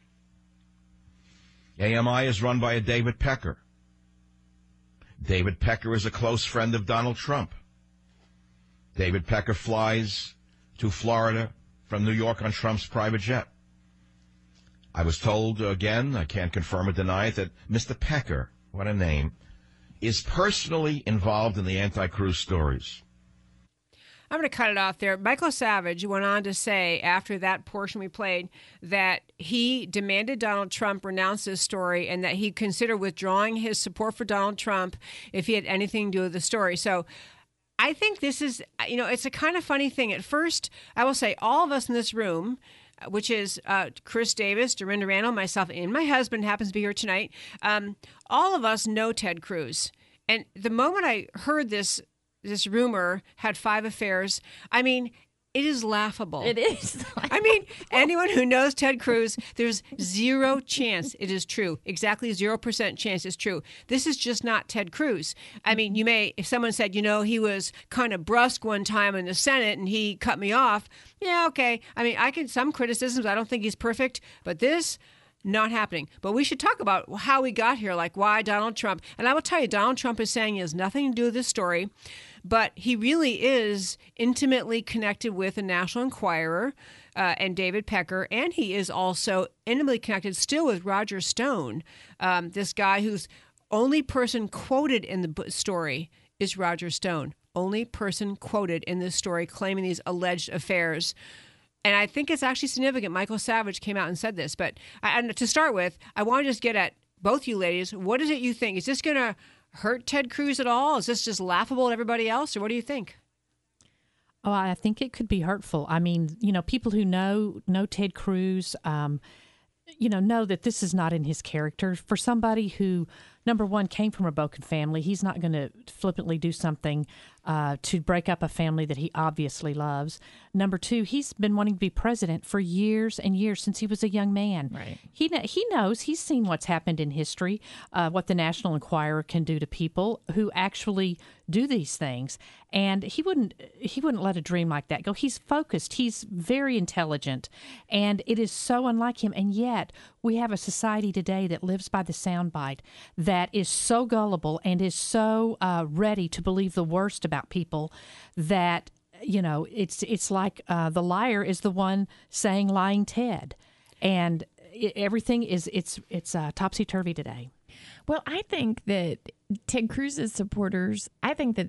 AMI is run by a David Pecker. David Pecker is a close friend of Donald Trump. David Pecker flies to Florida from New York on Trump's private jet. I was told, again, I can't confirm or deny it, that Mr. Pecker, what a name, is personally involved in the anti-Cruz stories. I'm going to cut it off there. Michael Savage went on to say, after that portion we played, that he demanded Donald Trump renounce this story and that he considered withdrawing his support for Donald Trump if he had anything to do with the story. So I think this is, it's a kind of funny thing. At first, I will say all of us in this room, which is Chris Davis, Dorinda Randall, myself, and my husband happens to be here tonight, all of us know Ted Cruz. And the moment I heard this rumor had 5 affairs, I mean, it is laughable. It is. I mean, anyone who knows Ted Cruz, there's 0 chance it is true. Exactly 0% chance it's true. This is just not Ted Cruz. I mean, if someone said, he was kind of brusque one time in the Senate and he cut me off, yeah, okay. I mean, some criticisms, I don't think he's perfect, but this, not happening. But we should talk about how we got here, like why Donald Trump. And I will tell you, Donald Trump is saying he has nothing to do with this story, but he really is intimately connected with the National Enquirer and David Pecker, and he is also intimately connected still with Roger Stone, this guy whose only person quoted in the story is Roger Stone. Only person quoted in this story claiming these alleged affairs. And I think it's actually significant. Michael Savage came out and said this. But to start with, I want to just get at both you ladies. What is it you think? Is this going to hurt Ted Cruz at all? Is this just laughable to everybody else? Or what do you think? Oh, I think it could be hurtful. I mean, people who know Ted Cruz, know that this is not in his character. For somebody who, number one, came from a broken family, he's not going to flippantly do something to break up a family that he obviously loves. Number two, he's been wanting to be president for years and years since he was a young man. Right. He knows, he's seen what's happened in history, what the National Enquirer can do to people who actually do these things. And he wouldn't let a dream like that go. He's focused. He's very intelligent. And it is so unlike him. And yet we have a society today that lives by the soundbite, that is so gullible and is so ready to believe the worst about people that, it's like the liar is the one saying lying Ted. And everything is, it's topsy-turvy today. Well, I think that Ted Cruz's supporters, I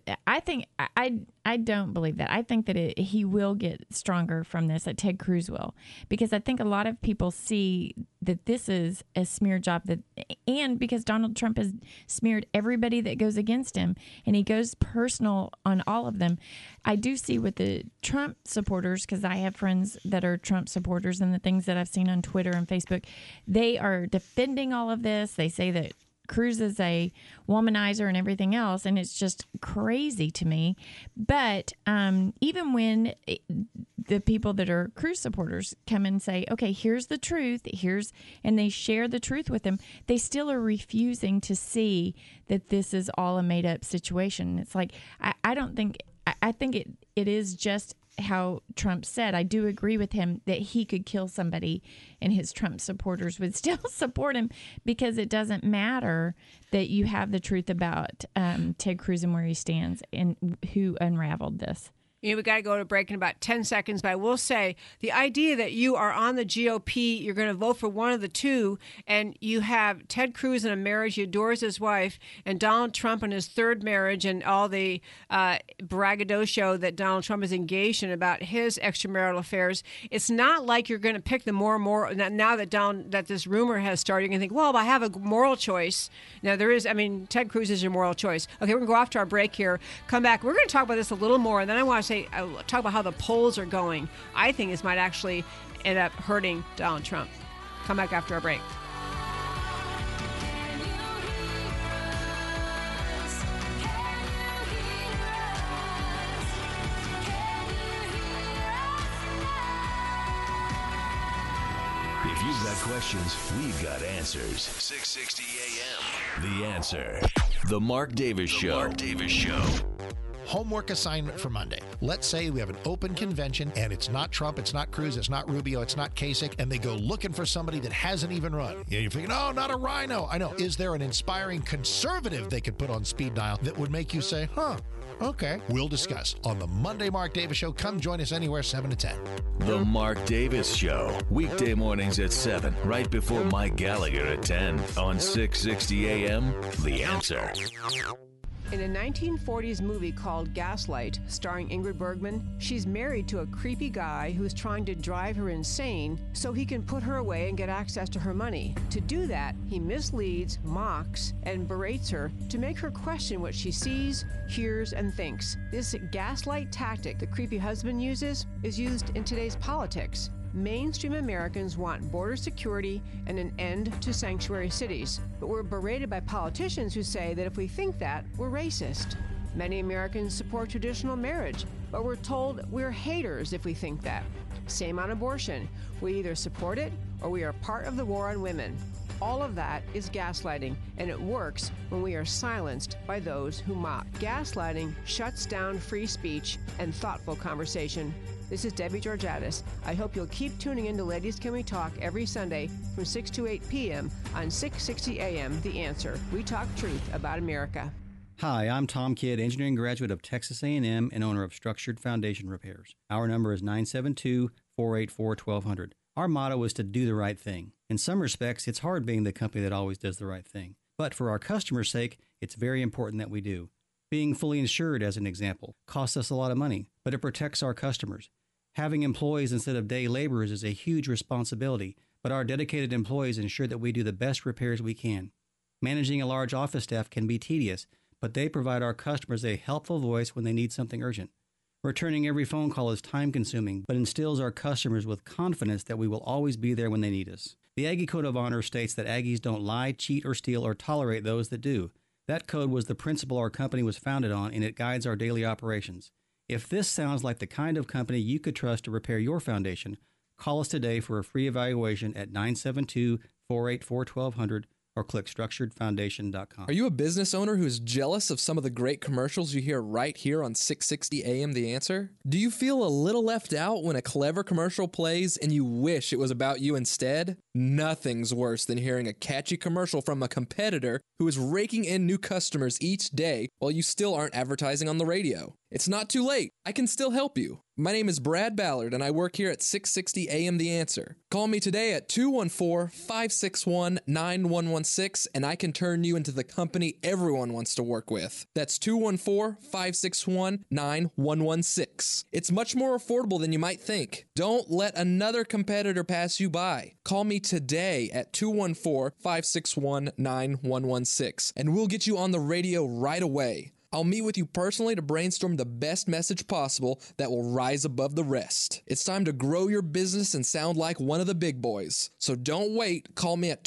don't believe that. I think that he will get stronger from this, that Ted Cruz will, because I think a lot of people see that this is a smear job, and because Donald Trump has smeared everybody that goes against him, and he goes personal on all of them. I do see with the Trump supporters, because I have friends that are Trump supporters, and the things that I've seen on Twitter and Facebook, they are defending all of this. They say that Cruz is a womanizer and everything else, and it's just crazy to me. But even when the people that are Cruz supporters come and say, okay, here's the truth, and they share the truth with them, they still are refusing to see that this is all a made-up situation. It's like, I think it is just how Trump said. I do agree with him that he could kill somebody and his Trump supporters would still support him, because it doesn't matter that you have the truth about Ted Cruz and where he stands and who unraveled this. We got to go to break in about 10 seconds, but I will say the idea that you are on the GOP, you're going to vote for one of the two, and you have Ted Cruz in a marriage, he adores his wife, and Donald Trump in his third marriage, and all the braggadocio that Donald Trump is engaged in about his extramarital affairs. It's not like you're going to pick the more and more, now that this rumor has started, you're going to think, well, I have a moral choice. Now, Ted Cruz is your moral choice. Okay, we're going to go off to our break here. Come back. We're going to talk about this a little more, and then I want to say, talk about how the polls are going. I think this might actually end up hurting Donald Trump. Come back after our break. If you've got questions, we've got answers. 660 AM. The Answer. The Mark Davis Show. Mark Davis Show. Homework assignment for Monday. Let's say we have an open convention and it's not Trump, it's not Cruz, it's not Rubio, it's not Kasich, and they go looking for somebody that hasn't even run. You're thinking, oh, not a rhino. I know. Is there an inspiring conservative they could put on speed dial that would make you say, huh, okay? We'll discuss on the Monday Mark Davis Show. Come join us anywhere 7 to 10. The Mark Davis Show. Weekday mornings at 7, right before Mike Gallagher at 10 on 660 AM. The Answer. In a 1940s movie called Gaslight, starring Ingrid Bergman, she's married to a creepy guy who's trying to drive her insane so he can put her away and get access to her money. To do that, he misleads, mocks, and berates her to make her question what she sees, hears, and thinks. This gaslight tactic the creepy husband uses is used in today's politics. Mainstream Americans want border security and an end to sanctuary cities, but we're berated by politicians who say that if we think that, we're racist. Many Americans support traditional marriage, but we're told we're haters if we think that. Same on abortion. We either support it or we are part of the war on women. All of that is gaslighting, and it works when we are silenced by those who mock. Gaslighting shuts down free speech and thoughtful conversation. This is Debbie Georgatos. I hope you'll keep tuning in to Ladies Can We Talk every Sunday from 6 to 8 p.m. on 660 AM The Answer. We talk truth about America. Hi, I'm Tom Kidd, engineering graduate of Texas A&M and owner of Structured Foundation Repairs. Our number is 972-484-1200. Our motto is to do the right thing. In some respects, it's hard being the company that always does the right thing. But for our customers' sake, it's very important that we do. Being fully insured, as an example, costs us a lot of money, but it protects our customers. Having employees instead of day laborers is a huge responsibility, but our dedicated employees ensure that we do the best repairs we can. Managing a large office staff can be tedious, but they provide our customers a helpful voice when they need something urgent. Returning every phone call is time-consuming, but instills our customers with confidence that we will always be there when they need us. The Aggie Code of Honor states that Aggies don't lie, cheat, or steal, or tolerate those that do. That code was the principle our company was founded on, and it guides our daily operations. If this sounds like the kind of company you could trust to repair your foundation, call us today for a free evaluation at 972-484-1200 or click structuredfoundation.com. Are you a business owner who's jealous of some of the great commercials you hear right here on 660 AM The Answer? Do you feel a little left out when a clever commercial plays and you wish it was about you instead? Nothing's worse than hearing a catchy commercial from a competitor who is raking in new customers each day while you still aren't advertising on the radio. It's not too late. I can still help you. My name is Brad Ballard, and I work here at 660 AM The Answer. Call me today at 214-561-9116, and I can turn you into the company everyone wants to work with. That's 214-561-9116. It's much more affordable than you might think. Don't let another competitor pass you by. Call me today at 214-561-9116, and we'll get you on the radio right away. I'll meet with you personally to brainstorm the best message possible that will rise above the rest. It's time to grow your business and sound like one of the big boys. So don't wait. Call me at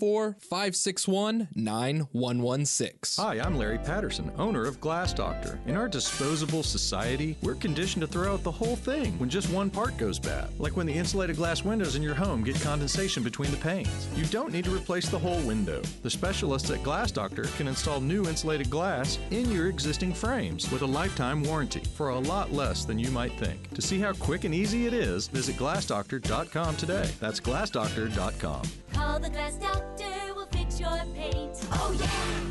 214-561-9116. Hi, I'm Larry Patterson, owner of Glass Doctor. In our disposable society, we're conditioned to throw out the whole thing when just one part goes bad. Like when the insulated glass windows in your home get condensation between the panes. You don't need to replace the whole window. The specialists at Glass Doctor can install new insulated glass in your existing frames with a lifetime warranty for a lot less than you might think. To see how quick and easy it is, visit glassdoctor.com today. That's glassdoctor.com. Call the Glass Doctor, we'll fix your paint. Oh, yeah!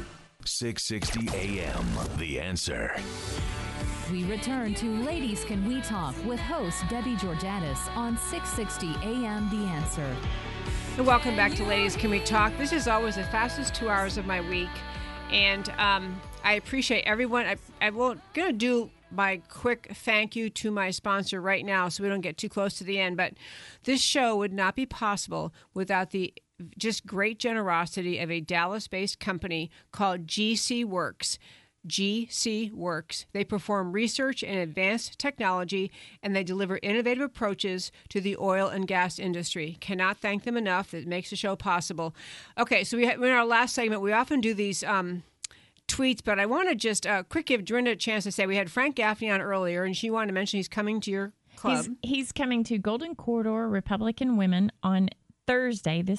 660 AM, The Answer. We return to Ladies Can We Talk with host Debbie Georgatos on 660 AM The Answer. And welcome back to Ladies Can We Talk. This is always the fastest 2 hours of my week. And I appreciate everyone. I'm going to do my quick thank you to my sponsor right now so we don't get too close to the end. But this show would not be possible without the just great generosity of a Dallas-based company called GC Works. GC Works. They perform research in advanced technology, and they deliver innovative approaches to the oil and gas industry. Cannot thank them enough. It makes the show possible. Okay, so in our last segment, we often do these tweets, but I want to just quick give Dorinda a chance to say we had Frank Gaffney on earlier, and she wanted to mention he's coming to your club. He's coming to Golden Corridor Republican Women on Thursday, it's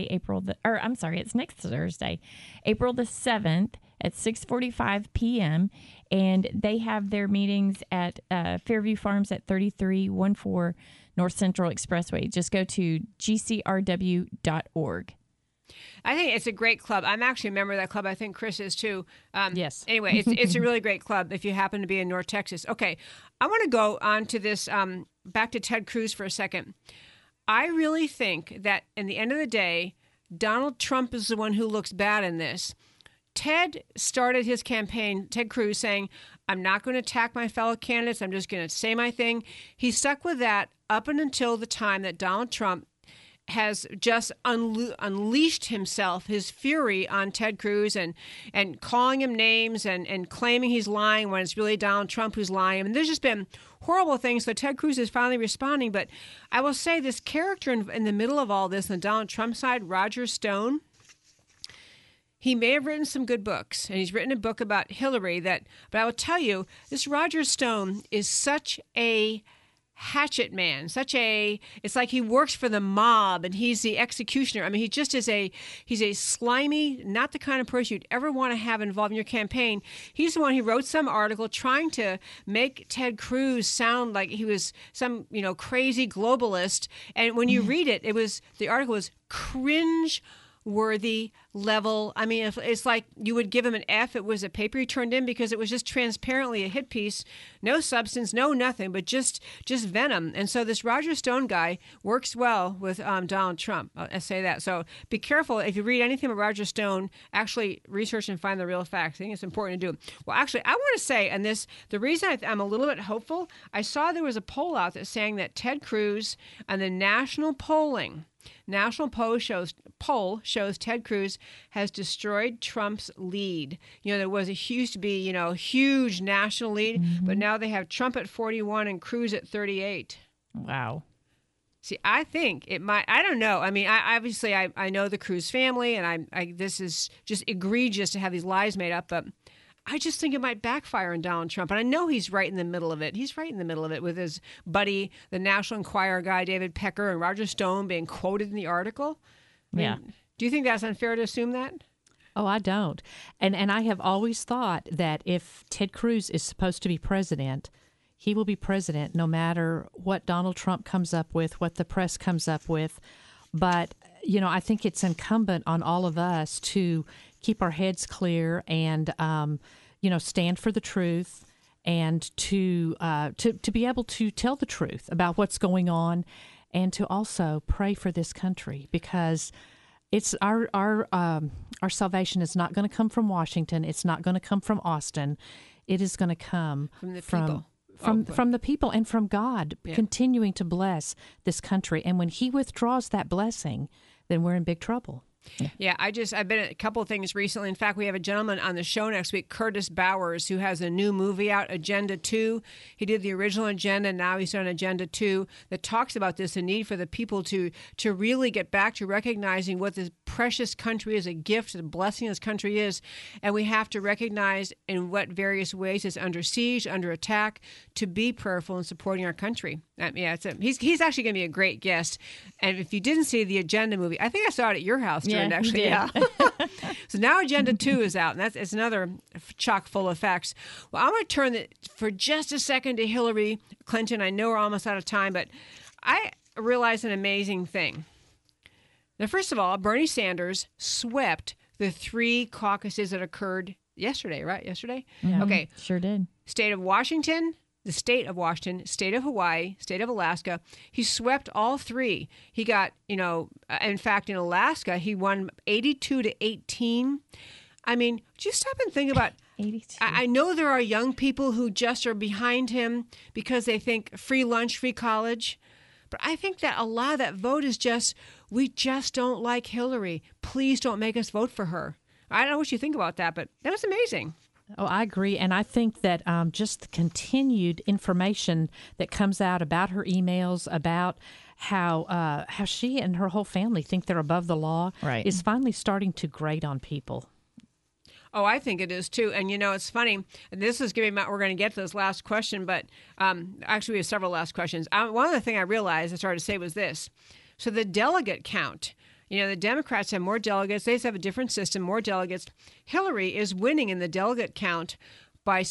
next Thursday, April the 7th at 6:45 p.m. And they have their meetings at Fairview Farms at 3314 North Central Expressway. Just go to gcrw.org. I think it's a great club. I'm actually a member of that club. I think Chris is too. Yes. Anyway, it's a really great club if you happen to be in North Texas. Okay, I want to go on to this, back to Ted Cruz for a second. I really think that in the end of the day, Donald Trump is the one who looks bad in this. Ted started his campaign, Ted Cruz, saying, I'm not going to attack my fellow candidates. I'm just going to say my thing. He stuck with that up until the time that Donald Trump has just unleashed himself, his fury on Ted Cruz and calling him names and claiming he's lying when it's really Donald Trump who's lying. And there's just been horrible things. So Ted Cruz is finally responding. But I will say this character in the middle of all this, on the Donald Trump side, Roger Stone, he may have written some good books, and he's written a book about Hillary but I will tell you, this Roger Stone is such a hatchet man, it's like he works for the mob and he's the executioner. I mean, he just is he's a slimy, not the kind of person you'd ever want to have involved in your campaign. He's the one who wrote some article trying to make Ted Cruz sound like he was some, crazy globalist. And when you read it, the article was cringe-worthy level. I mean, it's like you would give him an F. It was a paper he turned in because it was just transparently a hit piece, no substance, no nothing, but just venom. And so this Roger Stone guy works well with Donald Trump. I say that. So be careful if you read anything about Roger Stone. Actually research and find the real facts. I think it's important to do. Well, actually, I want to say, and the reason I'm a little bit hopeful, I saw there was a poll out that saying that Ted Cruz and the national poll shows Ted Cruz has destroyed Trump's lead. There used to be, huge national lead, but now they have Trump at 41 and Cruz at 38. Wow. See, I think it might. I don't know. I mean, I know the Cruz family, and this is just egregious to have these lies made up, but I just think it might backfire on Donald Trump. And I know he's right in the middle of it. He's right in the middle of it with his buddy, the National Enquirer guy, David Pecker, and Roger Stone being quoted in the article. Yeah. Do you think that's unfair to assume that? Oh, I don't. And I have always thought that if Ted Cruz is supposed to be president, he will be president no matter what Donald Trump comes up with, what the press comes up with. But, I think it's incumbent on all of us to keep our heads clear and, stand for the truth and to be able to tell the truth about what's going on and to also pray for this country, because it's our salvation is not going to come from Washington. It's not going to come from Austin. It is going to come from the people. From the people and from God, Yeah. continuing to bless this country. And when he withdraws that blessing, then we're in big trouble. Yeah, I've been at a couple of things recently. In fact, we have a gentleman on the show next week, Curtis Bowers, who has a new movie out, Agenda 2. He did the original Agenda, now he's done Agenda 2, that talks about this, the need for the people to really get back to recognizing what this precious country is, a gift, a blessing this country is. And we have to recognize in what various ways it's under siege, under attack, to be prayerful in supporting our country. He's actually going to be a great guest. And if you didn't see the Agenda movie, I think I saw it at your house, Jordan, actually. Yeah. So now Agenda 2 is out, and it's another chock full of facts. Well, I'm going to turn it for just a second to Hillary Clinton. I know we're almost out of time, but I realized an amazing thing. Now, first of all, Bernie Sanders swept the 3 caucuses that occurred yesterday, right? Yesterday? Yeah, Okay. Sure did. State of Washington, the state of Washington, state of Hawaii, state of Alaska. He swept all 3. He got, in fact, in Alaska, he won 82-18. I mean, just stop and think about 82. I know there are young people who just are behind him because they think free lunch, free college. But I think that a lot of that vote is just, we just don't like Hillary. Please don't make us vote for her. I don't know what you think about that, but that was amazing. Oh, I agree. And I think that just the continued information that comes out about her emails, about how she and her whole family think they're above the law, Right. is finally starting to grate on people. Oh, I think it is too. And it's funny. This is we're going to get to this last question, but actually we have several last questions. One of the things I realized I started to say was this. So the delegate count, the Democrats have more delegates. They have a different system, more delegates. Hillary is winning in the delegate count by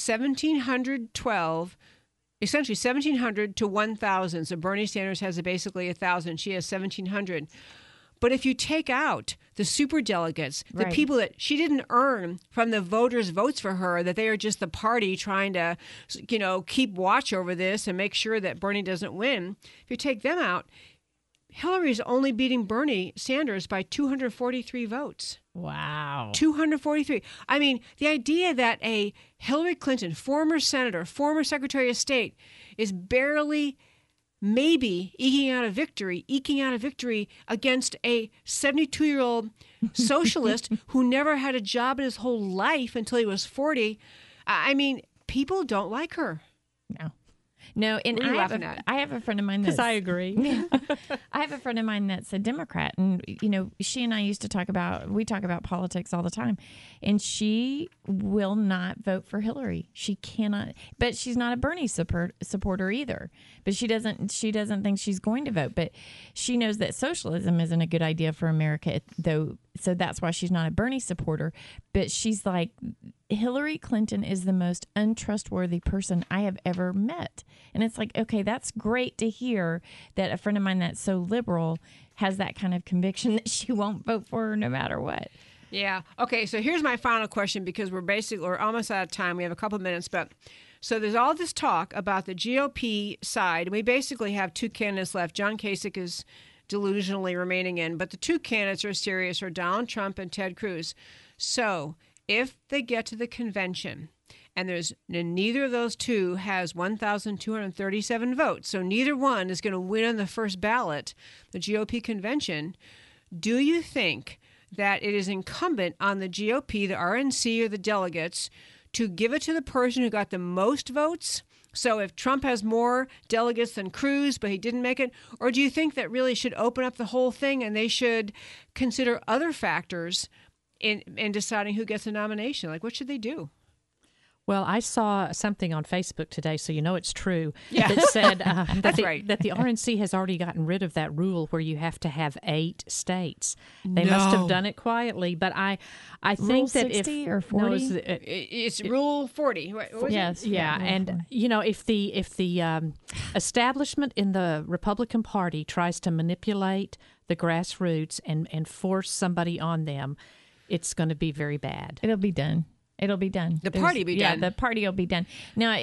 1,712, essentially 1,700 to 1,000. So Bernie Sanders has basically 1,000. She has 1,700. But if you take out the superdelegates, the Right. people that she didn't earn from the voters' votes for her, that they are just the party trying to, keep watch over this and make sure that Bernie doesn't win, if you take them out, Hillary's only beating Bernie Sanders by 243 votes. Wow. 243. I mean, the idea that a Hillary Clinton, former senator, former Secretary of State, is barely, maybe eking out a victory against a 72-year-old socialist who never had a job in his whole life until he was 40. I mean, people don't like her. No, and What are you I laughing have a friend of mine that's... Because I agree. I have a friend of mine that's a Democrat, and, you know, she and I used to talk about politics all the time, and she will not vote for Hillary. She cannot, but she's not a Bernie supporter either, but she doesn't think she's going to vote, but she knows that socialism isn't a good idea for America, though, so that's why she's not a Bernie supporter, but she's like, Hillary Clinton is the most untrustworthy person I have ever met. And it's like, okay, that's great to hear that a friend of mine that's so liberal has that kind of conviction that she won't vote for her no matter what. Yeah. Okay, so here's my final question, because we're almost out of time. We have a couple of minutes, but so there's all this talk about the GOP side. We basically have two candidates left. John Kasich is delusionally remaining in, but the two candidates are serious, are Donald Trump and Ted Cruz. So if they get to the convention and neither of those two has 1,237 votes, so neither one is going to win on the first ballot, the GOP convention, do you think that it is incumbent on the GOP, the RNC, or the delegates to give it to the person who got the most votes? So if Trump has more delegates than Cruz, but he didn't make it, or do you think that really should open up the whole thing and they should consider other factors in deciding who gets a nomination? Like, what should they do? Well, I saw something on Facebook today, so you know it's true, yeah. that said that the RNC has already gotten rid of that rule where you have to have 8 states. They must have done it quietly, but I think Rule that 60 if or 40? no, it's Rule 40. Yes, yeah, and you know, if the establishment in the Republican Party tries to manipulate the grassroots and force somebody on them, it's going to be very bad. It'll be done. The party will be done. Yeah, the party will be done. Now,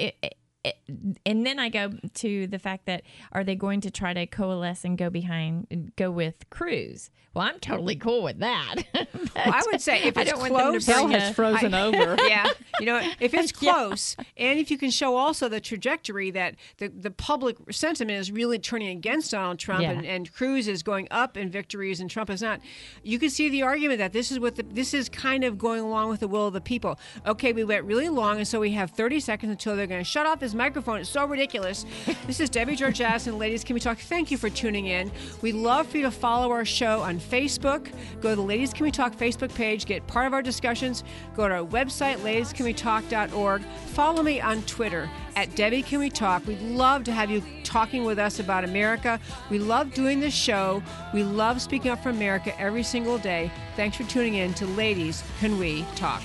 and then I go to the fact that, are they going to try to coalesce and go with Cruz? Well, I'm totally cool with that. Well, I would say if it's close, hell has frozen over. Yeah, you know, if it's close, and if you can show also the trajectory that the public sentiment is really turning against Donald Trump, and Cruz is going up in victories and Trump is not, you can see the argument that this is kind of going along with the will of the people. Okay, we went really long, and so we have 30 seconds until they're going to shut off this microphone. It's so ridiculous. This is Debbie Georgatos and Ladies Can We Talk. Thank you for tuning in. We'd love for you to follow our show on Facebook. Go to the Ladies Can We Talk Facebook page. Get part of our discussions. Go to our website, ladiescanwetalk.org. Follow me on Twitter at Debbie Can We Talk. We'd love to have you talking with us about America. We love doing this show. We love speaking up for America every single day. Thanks for tuning in to Ladies Can We Talk.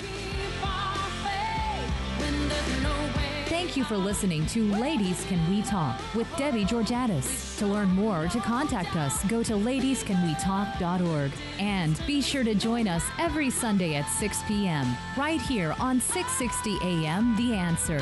Thank you for listening to Ladies Can We Talk with Debbie Georgatos. To learn more or to contact us, go to ladiescanwetalk.org. And be sure to join us every Sunday at 6 p.m. right here on 660 AM The Answer.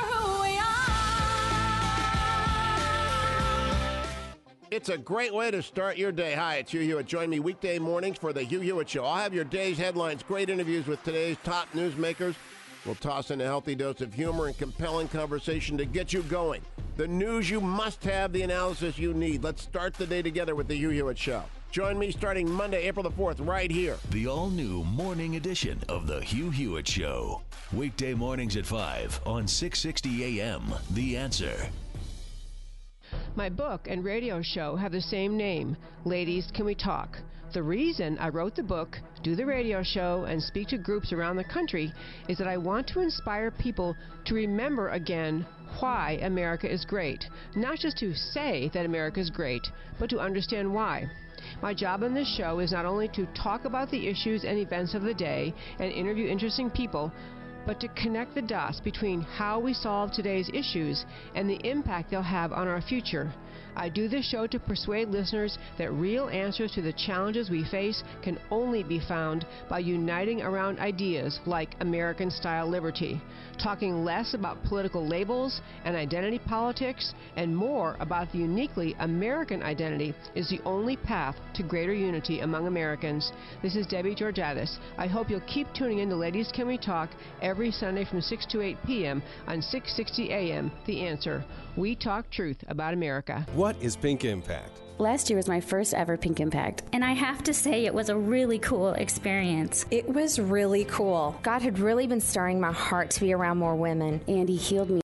It's a great way to start your day. Hi, it's Hugh Hewitt. Join me weekday mornings for the Hugh Hewitt Show. I'll have your day's headlines, great interviews with today's top newsmakers. We'll toss in a healthy dose of humor and compelling conversation to get you going. The news you must have, the analysis you need. Let's start the day together with the Hugh Hewitt Show. Join me starting Monday, April the 4th, right here. The all-new morning edition of the Hugh Hewitt Show. Weekday mornings at 5 on 660 AM. The Answer. My book and radio show have the same name, Ladies Can We Talk. The reason I wrote the book, do the radio show, and speak to groups around the country is that I want to inspire people to remember again why America is great. Not just to say that America is great, but to understand why. My job on this show is not only to talk about the issues and events of the day and interview interesting people, but to connect the dots between how we solve today's issues and the impact they'll have on our future. I do this show to persuade listeners that real answers to the challenges we face can only be found by uniting around ideas like American-style liberty, talking less about political labels and identity politics, and more about the uniquely American identity is the only path to greater unity among Americans. This is Debbie Georgatos. I hope you'll keep tuning in to Ladies Can We Talk every Sunday from 6 to 8 p.m. on 660 AM, The Answer. We talk truth about America. What is Pink Impact? Last year was my first ever Pink Impact. And I have to say, it was a really cool experience. It was really cool. God had really been stirring my heart to be around more women, and He healed me